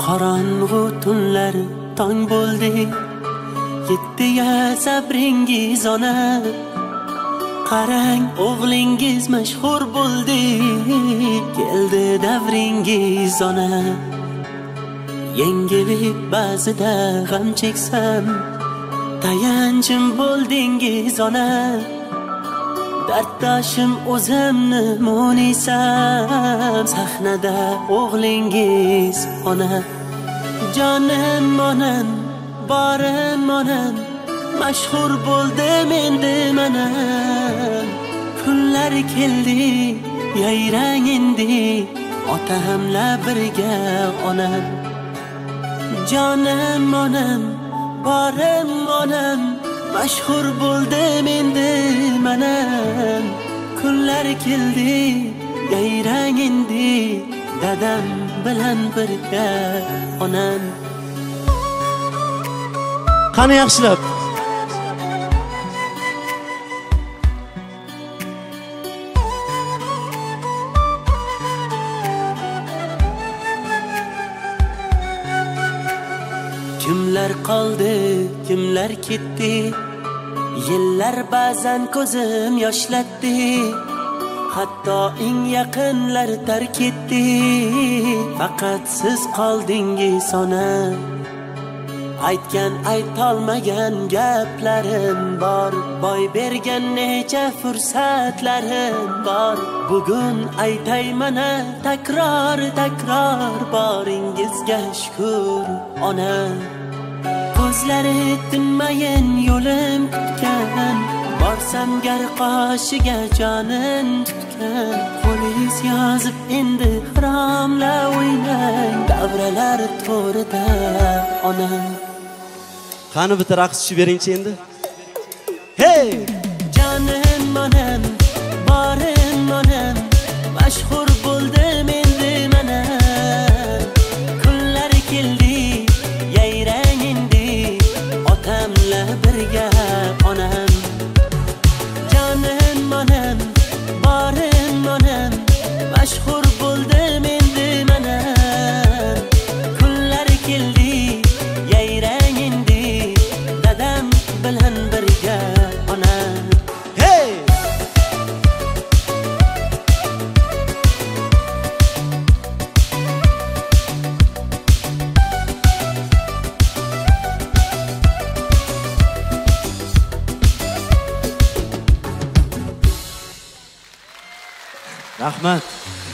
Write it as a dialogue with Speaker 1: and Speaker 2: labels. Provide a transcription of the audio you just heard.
Speaker 1: Qorong'u tunlar tong bo'ldi, yetdiga sabringiz ona. Qarang, o'g'lingiz mashhur bo'ldi, keldi davringiz ona. Yengilib ba'zida g'am cheksam, tayanchim bo'ldingiz ona. Darddoshim o'zimni munisam, sahnada o'g'lingiz ona. Jonim onam, borim onam, mashhur bo'ldim endi mana. Kunlar keldi, yayrang endi, otamla birga onam. Jonim onam, borim onam, mashhur bo'ldim endi mana. Kunlar keldi, yayrang endi, dadam bilan birga onam.
Speaker 2: Qani yaxshilab.
Speaker 1: Kimlar qoldi, kimlar ketdi, yillar ba'zan ko'zim yoshlatdi. Hatto eng yaqinlar tark etdi, faqat siz qoldingiz ona. Aytgan aytolmagan gaplarim bor, boy bergan necha fursatlarim bor. Bugun aytay mana takror boringizga shukr ona. Ko'zlari tinmayin yo'lim kutgan, borsam gar qoshiga jonin tutgan. Qo'lingiz yozib endi xiromla o'ynang, davralar to'rida ona.
Speaker 2: Qani bitta raqs tushib beringchi endi. Hey!
Speaker 1: Jonim onam, borim onam, mashhur bo'ldim endi mana. Kunlar keldi, yayrang endi, otamla birga onam. Jonim onam, borim onam, mashhur bo'ldim endi mana. Kunlar keldi, yayrang endi, dadam bilan birga onam.
Speaker 2: Hey! Rahmat.